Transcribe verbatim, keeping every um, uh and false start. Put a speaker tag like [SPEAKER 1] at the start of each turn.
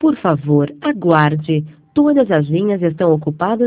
[SPEAKER 1] Por favor, aguarde. Todas as linhas estão ocupadas